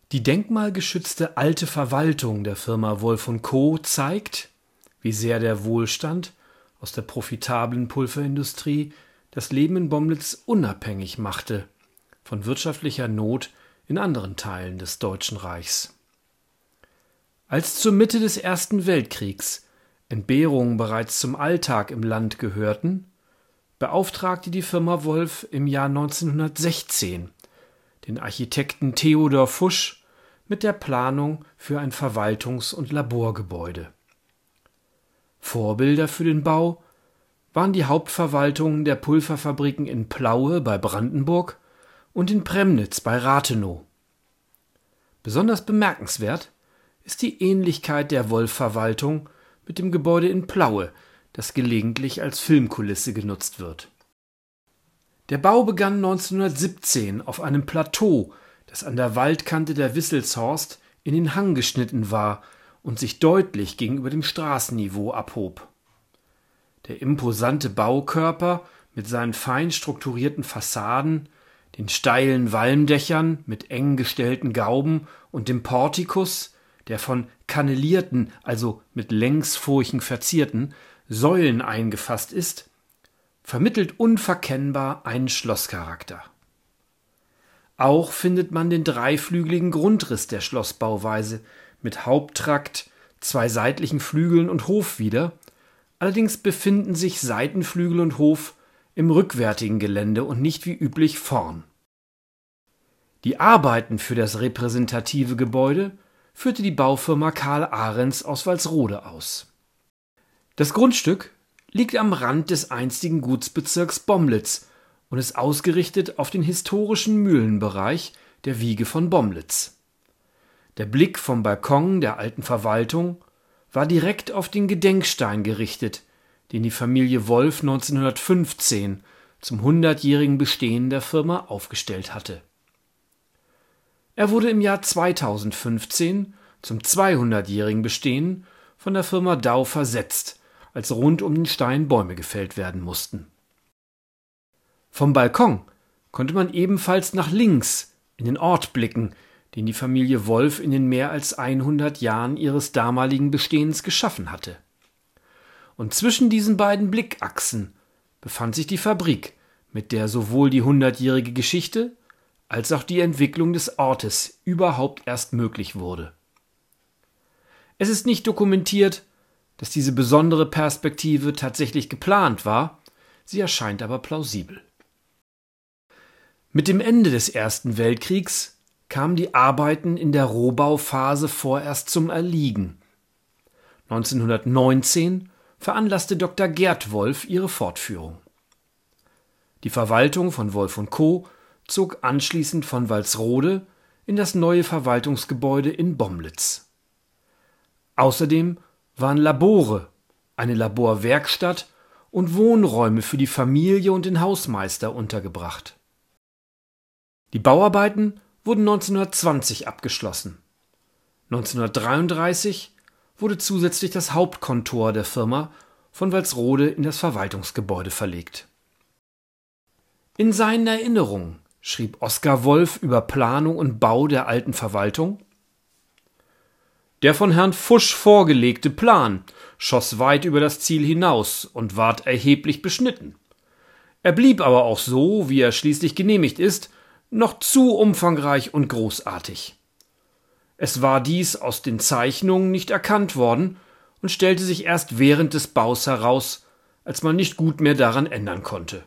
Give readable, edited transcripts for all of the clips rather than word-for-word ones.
Die denkmalgeschützte alte Verwaltung der Firma Wolf & Co. zeigt, wie sehr der Wohlstand aus der profitablen Pulverindustrie das Leben in Bomlitz unabhängig machte von wirtschaftlicher Not in anderen Teilen des Deutschen Reichs. Als zur Mitte des Ersten Weltkriegs Entbehrungen bereits zum Alltag im Land gehörten, beauftragte die Firma Wolf im Jahr 1916 den Architekten Theodor Fusch mit der Planung für ein Verwaltungs- und Laborgebäude. Vorbilder für den Bau waren die Hauptverwaltungen der Pulverfabriken in Plaue bei Brandenburg und in Premnitz bei Rathenow. Besonders bemerkenswert ist die Ähnlichkeit der Wolf-Verwaltung mit dem Gebäude in Plaue, das gelegentlich als Filmkulisse genutzt wird. Der Bau begann 1917 auf einem Plateau, das an der Waldkante der Wisselshorst in den Hang geschnitten war und sich deutlich gegenüber dem Straßenniveau abhob. Der imposante Baukörper mit seinen fein strukturierten Fassaden, den steilen Walmdächern mit eng gestellten Gauben und dem Portikus, der von kannelierten, also mit Längsfurchen verzierten, Säulen eingefasst ist, vermittelt unverkennbar einen Schlosscharakter. Auch findet man den dreiflügeligen Grundriss der Schlossbauweise mit Haupttrakt, zwei seitlichen Flügeln und Hof wieder, allerdings befinden sich Seitenflügel und Hof im rückwärtigen Gelände und nicht wie üblich vorn. Die Arbeiten für das repräsentative Gebäude führte die Baufirma Karl Ahrens aus Walsrode aus. Das Grundstück liegt am Rand des einstigen Gutsbezirks Bomlitz und ist ausgerichtet auf den historischen Mühlenbereich der Wiege von Bomlitz. Der Blick vom Balkon der alten Verwaltung war direkt auf den Gedenkstein gerichtet, den die Familie Wolf 1915 zum 100-jährigen Bestehen der Firma aufgestellt hatte. Er wurde im Jahr 2015 zum 200-jährigen Bestehen von der Firma Dau versetzt, als rund um den Stein Bäume gefällt werden mussten. Vom Balkon konnte man ebenfalls nach links in den Ort blicken, den die Familie Wolf in den mehr als 100 Jahren ihres damaligen Bestehens geschaffen hatte. Und zwischen diesen beiden Blickachsen befand sich die Fabrik, mit der sowohl die 100-jährige Geschichte als auch die Entwicklung des Ortes überhaupt erst möglich wurde. Es ist nicht dokumentiert, dass diese besondere Perspektive tatsächlich geplant war, sie erscheint aber plausibel. Mit dem Ende des Ersten Weltkriegs kamen die Arbeiten in der Rohbauphase vorerst zum Erliegen. 1919 veranlasste Dr. Gerd Wolf ihre Fortführung. Die Verwaltung von Wolf & Co. zog anschließend von Walsrode in das neue Verwaltungsgebäude in Bomlitz. Außerdem waren Labore, eine Laborwerkstatt und Wohnräume für die Familie und den Hausmeister untergebracht. Die Bauarbeiten wurden 1920 abgeschlossen. 1933 wurde zusätzlich das Hauptkontor der Firma von Walsrode in das Verwaltungsgebäude verlegt. In seinen Erinnerungen schrieb Oskar Wolf über Planung und Bau der alten Verwaltung: Der von Herrn Fusch vorgelegte Plan schoss weit über das Ziel hinaus und ward erheblich beschnitten. Er blieb aber auch so, wie er schließlich genehmigt ist, noch zu umfangreich und großartig. Es war dies aus den Zeichnungen nicht erkannt worden und stellte sich erst während des Baus heraus, als man nicht gut mehr daran ändern konnte.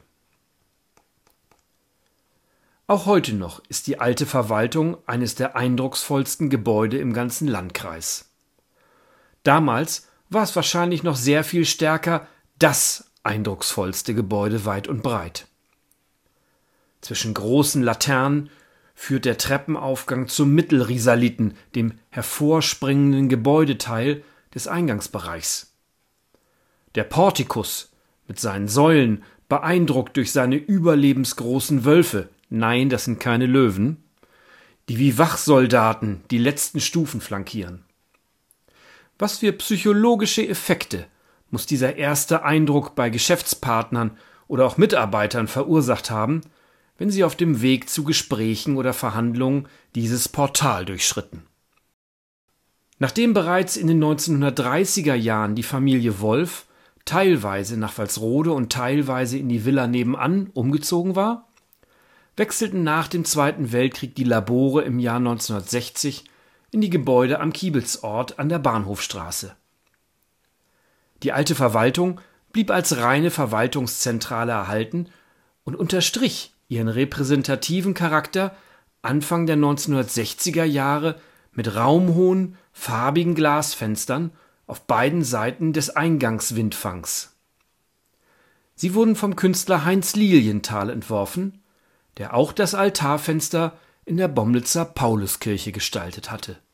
Auch heute noch ist die alte Verwaltung eines der eindrucksvollsten Gebäude im ganzen Landkreis. Damals war es wahrscheinlich noch sehr viel stärker das eindrucksvollste Gebäude weit und breit. Zwischen großen Laternen führt der Treppenaufgang zum Mittelrisaliten, dem hervorspringenden Gebäudeteil des Eingangsbereichs. Der Portikus mit seinen Säulen beeindruckt durch seine überlebensgroßen Wölfe, nein, das sind keine Löwen, die wie Wachsoldaten die letzten Stufen flankieren. Was für psychologische Effekte muss dieser erste Eindruck bei Geschäftspartnern oder auch Mitarbeitern verursacht haben, wenn sie auf dem Weg zu Gesprächen oder Verhandlungen dieses Portal durchschritten. Nachdem bereits in den 1930er Jahren die Familie Wolf teilweise nach Walsrode und teilweise in die Villa nebenan umgezogen war, wechselten nach dem Zweiten Weltkrieg die Labore im Jahr 1960 in die Gebäude am Kiebelsort an der Bahnhofstraße. Die alte Verwaltung blieb als reine Verwaltungszentrale erhalten und unterstrich ihren repräsentativen Charakter Anfang der 1960er Jahre mit raumhohen, farbigen Glasfenstern auf beiden Seiten des Eingangswindfangs. Sie wurden vom Künstler Heinz Lilienthal entworfen, der auch das Altarfenster in der Bomlitzer Pauluskirche gestaltet hatte.